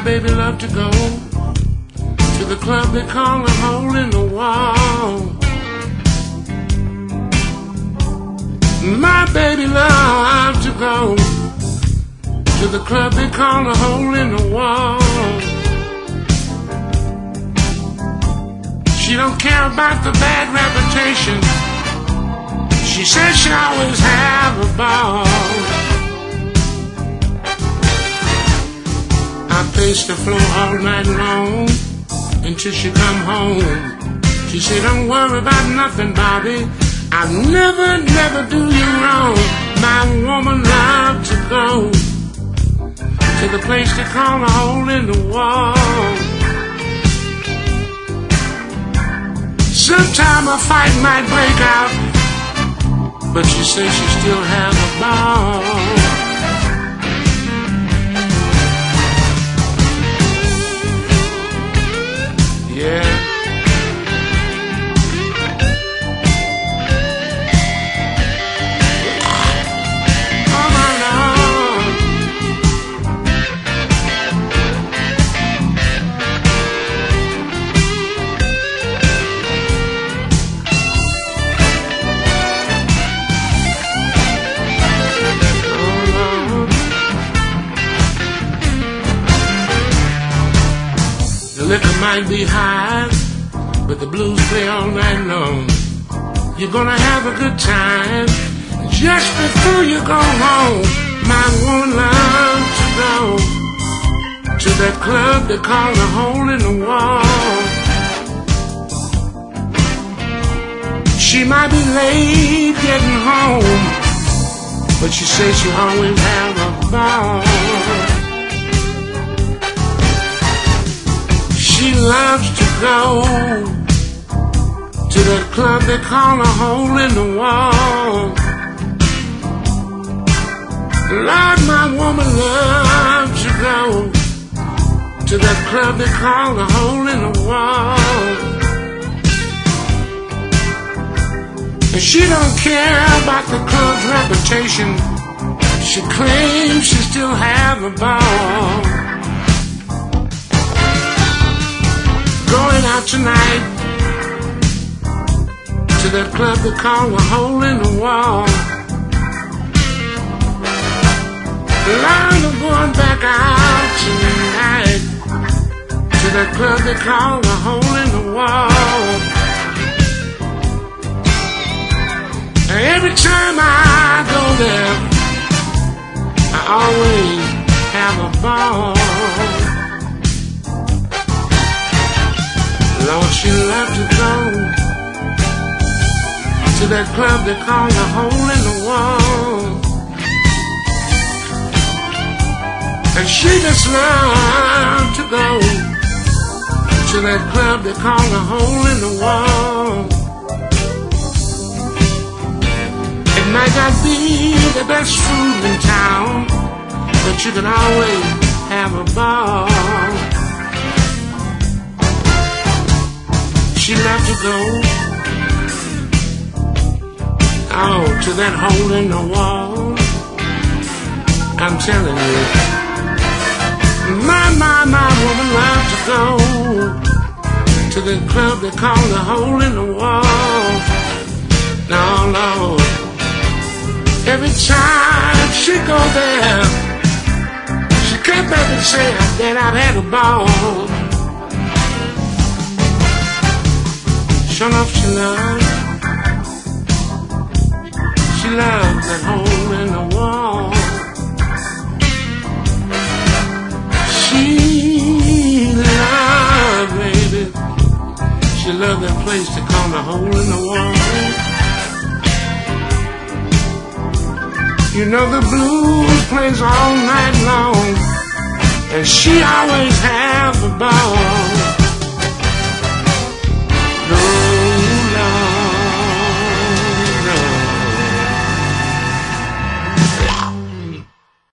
baby loved to go to the club they call a hole in the wall. My baby loved to go to the club they call a hole in the wall. She don't care about the bad reputation. She says she always have a ball. I pace the floor all night long until she come home. She said, don't worry about nothing, Bobby. I'll never do you wrong. My woman loved to go to the place they call a hole in the wall. Sometime a fight might break out, but she says she still have a ball. Yeah. The liquor might be high, but the blues play all night long. You're gonna have a good time just before you go home. My woman loves to go to that club they call the hole in the wall. She might be late getting home, but she says she always have a ball. She loves to go to that club they call a hole in the wall. Lord, my woman loves to go to that club they call a hole in the wall. And she don't care about the club's reputation. She claims she still have a ball. Going out tonight to that club they call a hole in the wall. Line of going back out tonight to that club they call a hole in the wall. And every time I go there, I always have a ball. Lord, she loved to go to that club they call a hole in the wall. And she just loved to go to that club they call a hole in the wall. It might not be the best food in town, but you can always have a ball. She loved to go, oh, to that hole in the wall. I'm telling you, my woman loved to go to the club they call the hole in the wall. Now, Lord, every time she go there, she come back and say that I've had a ball. Sure enough, she loves that hole in the wall. She loves, baby, she loves that place they call the hole in the wall. You know the blues plays all night long, and she always have a ball.